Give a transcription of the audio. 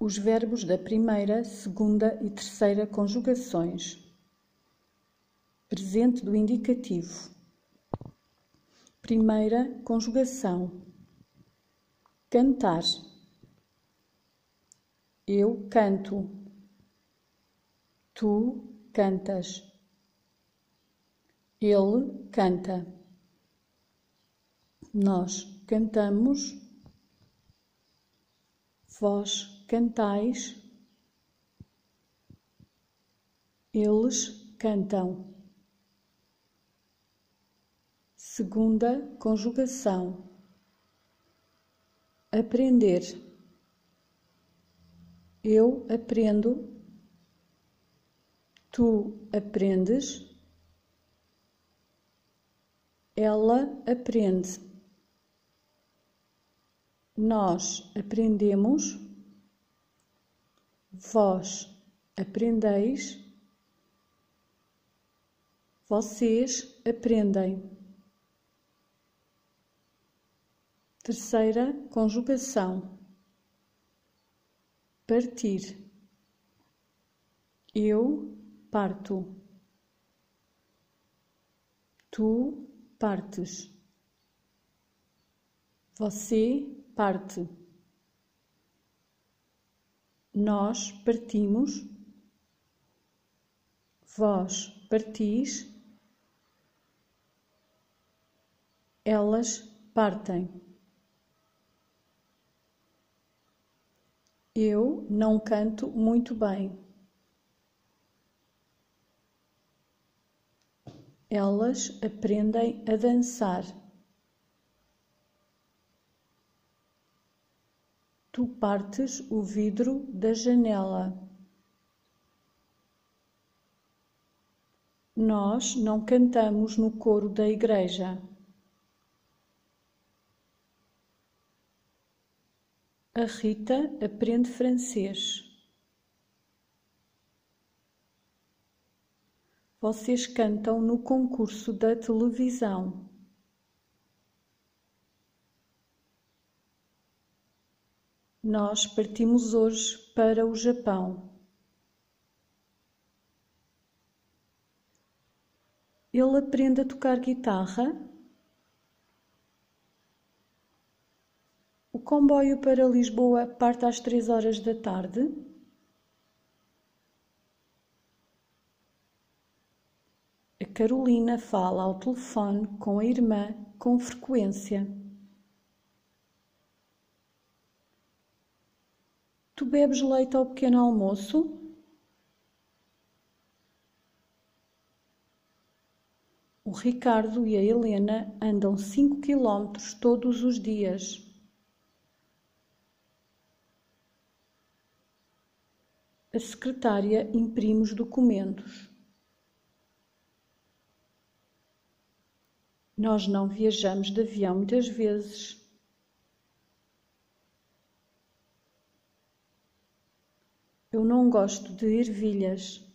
Os verbos da primeira, segunda e terceira conjugações. Presente do indicativo. Primeira conjugação. Cantar. Eu canto. Tu cantas. Ele canta. Nós cantamos. Vós cantais. Eles cantam. Segunda conjugação. Aprender. Eu aprendo. Tu aprendes. Ela aprende. Nós aprendemos. Vós aprendeis. Vocês aprendem. Terceira conjugação. Partir. Eu parto. Tu partes. Você parte. Nós partimos. Vós partis. Elas partem. Eu não canto muito bem. Elas aprendem a dançar. Tu partes o vidro da janela. Nós não cantamos no coro da igreja. A Rita aprende francês. Vocês cantam no concurso da televisão. Nós partimos hoje para o Japão. Ele aprende a tocar guitarra. O comboio para Lisboa parte às 3 da tarde. A Carolina fala ao telefone com a irmã com frequência. Tu bebes leite ao pequeno almoço? O Ricardo e a Helena andam 5 quilómetros todos os dias. A secretária imprime os documentos. Nós não viajamos de avião muitas vezes. Eu não gosto de ervilhas.